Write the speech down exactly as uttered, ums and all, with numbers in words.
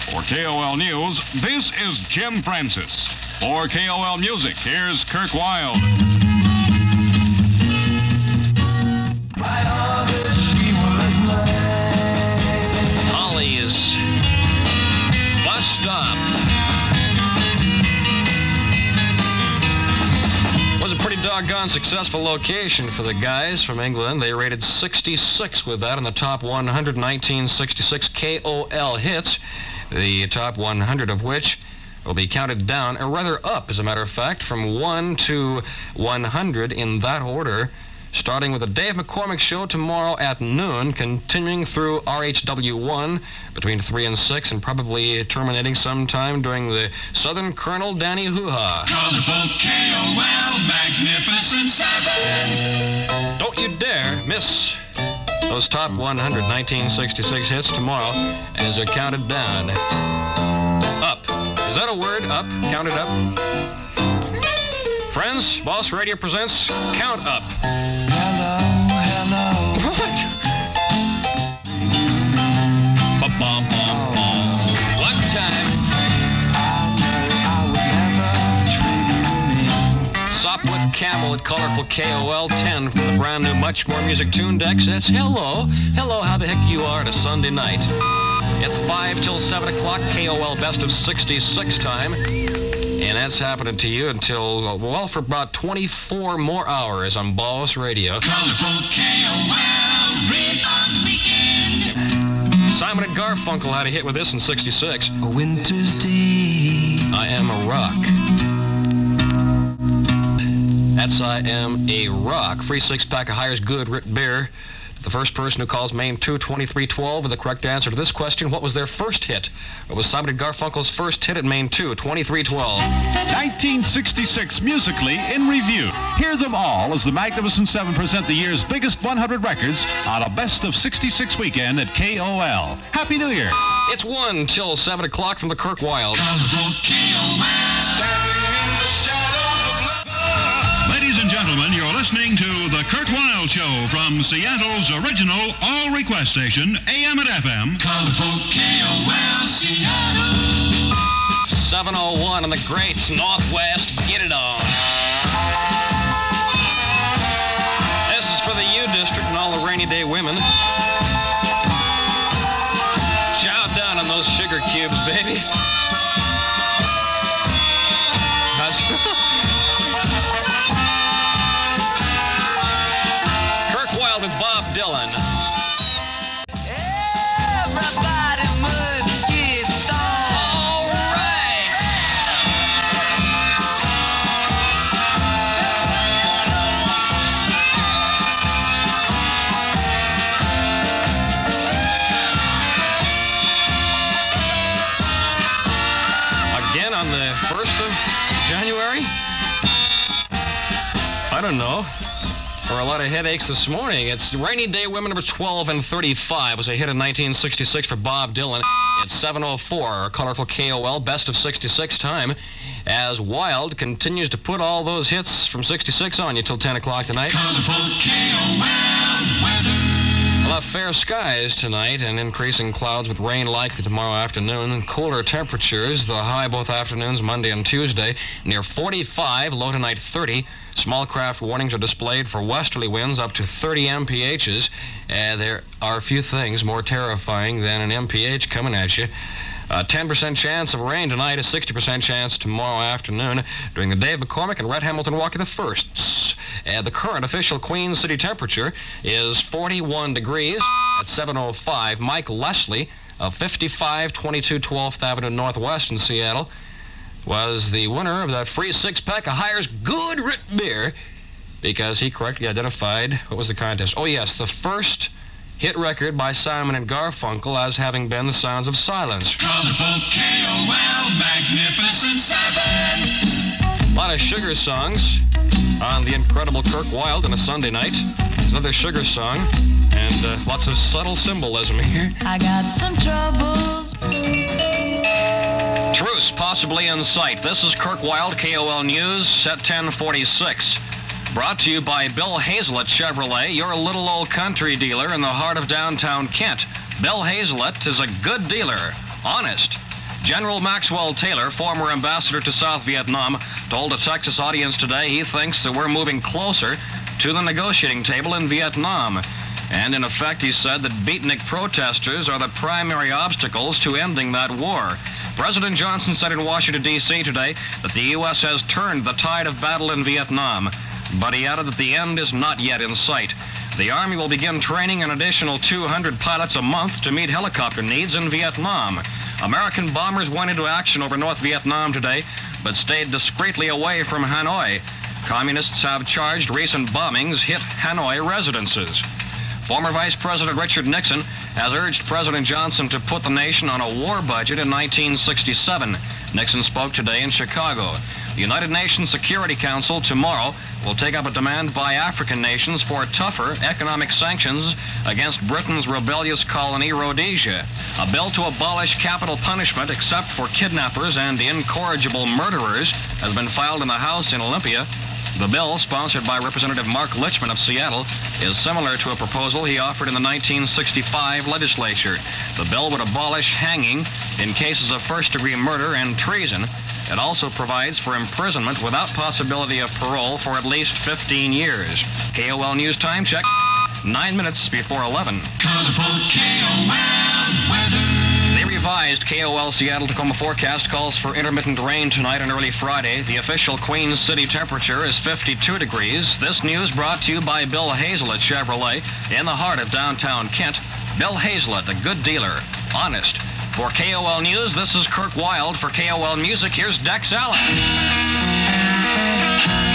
For K O L News, this is Jim Francis. For K O L Music, here's Kirk Wilde. Holly's Bus Stop. Was a pretty doggone successful location for the guys from England. They rated sixty-six with that in the top one hundred nineteen sixty-six K O L hits, the top one hundred of which will be counted down, or rather up, as a matter of fact, from one to one hundred in that order, starting with the Dave McCormick Show tomorrow at noon, continuing through R H W one between three and six, and probably terminating sometime during the Southern Colonel Danny Hoo-Ha. Colorful K O L, Magnificent Seven. Don't you dare miss those top one hundred nineteen sixty-six hits tomorrow as they're counted down. Up. Is that a word? Up? Counted up? Friends, Boss Radio presents Count Up. Hello, hello. What? Ba-bum-bum-bum. One time. I know I would never treat you mean. Sopwith Campbell at Colorful K O L ten from the brand new Much More Music Tune Deck says, hello, hello, how the heck you are to Sunday night. It's five till seven o'clock, K O L Best of sixty-six time. And that's happening to you until, well, for about twenty-four more hours on Boss Radio. Colorful K O L, read on the weekend. Simon and Garfunkel had a hit with this in sixty-six. A winter's day. I Am a Rock. That's I Am a Rock. Free six-pack of Hires Good Rit Beer. The first person who calls Maine two twenty-three twelve with the correct answer to this question, what was their first hit? What was Simon and Garfunkel's first hit at Maine two twenty-three twelve? nineteen sixty-six musically in review. Hear them all as the Magnificent Seven present the year's biggest one hundred records on a Best of sixty-six weekend at K O L. Happy New Year. It's one till seven o'clock from the Kirk Wilde. Colorful K O L. Ladies and gentlemen, you're listening to The Kurt Wilde Show from Seattle's original all-request station, A M and F M. Colorful K O L, Seattle. seven oh one on the great Northwest. Get it on. This is for the U District and all the rainy day women. Chow down on those sugar cubes, baby. That's with Bob Dylan. Everybody must get started. All right. Again on the first of January? I don't know. Or a lot of headaches this morning. It's Rainy Day Women number twelve and thirty-five was a hit in nineteen sixty-six for Bob Dylan. It's seven oh four, Colorful K O L, Best of sixty-six time, as Wild continues to put all those hits from sixty-six on you till ten o'clock tonight. Colorful K O L weather. We'll have fair skies tonight and increasing clouds with rain likely tomorrow afternoon and cooler temperatures. The high both afternoons, Monday and Tuesday, near forty-five, low tonight thirty. Small craft warnings are displayed for westerly winds up to thirty M P H's. Uh, there are a few things more terrifying than an M P H coming at you. A ten percent chance of rain tonight, a sixty percent chance tomorrow afternoon. During the Dave McCormick and Red Hamilton Walkie the Firsts. Uh, the current official Queen City temperature is forty-one degrees at seven oh five. Mike Leslie of fifty-five twenty-two twelfth Avenue Northwest in Seattle was the winner of that free six-pack of Hires Good Rit Beer because he correctly identified what was the contest. Oh, yes, the first hit record by Simon and Garfunkel as having been The Sounds of Silence. Colorful K O L, Magnificent Seven. A lot of sugar songs on the incredible Kirk Wilde on a Sunday night. It's another sugar song, and uh, lots of subtle symbolism here. I got some troubles. Truce possibly in sight. This is Kirk Wilde, K O L News at ten forty-six. Brought to you by Bill Hazlett Chevrolet, your little old country dealer in the heart of downtown Kent. Bill Hazlett is a good dealer, honest, General Maxwell Taylor, former ambassador to South Vietnam, told a Texas audience today he thinks that we're moving closer to the negotiating table in Vietnam. And in effect, he said that beatnik protesters are the primary obstacles to ending that war. President Johnson said in Washington, D C today that the U S has turned the tide of battle in Vietnam, but he added that the end is not yet in sight. The Army will begin training an additional two hundred pilots a month to meet helicopter needs in Vietnam. American bombers went into action over North Vietnam today, but stayed discreetly away from Hanoi. Communists have charged recent bombings hit Hanoi residences. Former Vice President Richard Nixon has urged President Johnson to put the nation on a war budget in nineteen sixty-seven. Nixon spoke today in Chicago. The United Nations Security Council tomorrow will take up a demand by African nations for tougher economic sanctions against Britain's rebellious colony Rhodesia. A bill to abolish capital punishment except for kidnappers and incorrigible murderers has been filed in the House in Olympia. The bill, sponsored by Representative Mark Lichman of Seattle, is similar to a proposal he offered in the nineteen sixty-five legislature. The bill would abolish hanging in cases of first-degree murder and treason. It also provides for imprisonment without possibility of parole for at least fifteen years. K O L News Time Check, nine minutes before eleven. Colorful K O L weather. The revised K O L Seattle Tacoma forecast calls for intermittent rain tonight and early Friday. The official Queens City temperature is fifty-two degrees. This news brought to you by Bill Hazlett Chevrolet in the heart of downtown Kent. Bill Hazlett, a good dealer, honest. For K O L News, this is Kirk Wild. For K O L Music, here's Dex Allen.